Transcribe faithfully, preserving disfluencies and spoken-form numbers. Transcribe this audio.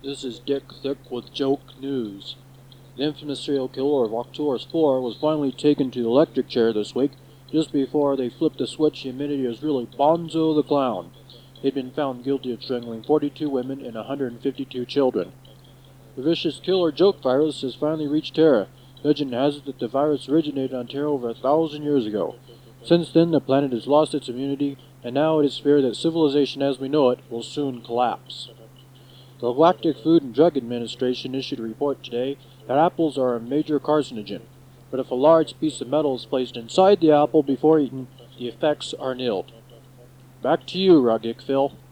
This is Dick Thick with Joke News. The infamous serial killer of Arcturus four was finally taken to the electric chair this week, just before they flipped the switch and admitted he was really Bonzo the Clown. He'd been found guilty of strangling forty-two women and one hundred fifty-two children. The vicious killer joke virus has finally reached Terra. Legend has it that the virus originated on Terra over a thousand years ago. Since then, the planet has lost its immunity, and now it is feared that civilization as we know it will soon collapse. The Galactic Food and Drug Administration issued a report today that apples are a major carcinogen, but if a large piece of metal is placed inside the apple before eaten, the effects are nilled. Back to you, Rugged Phil.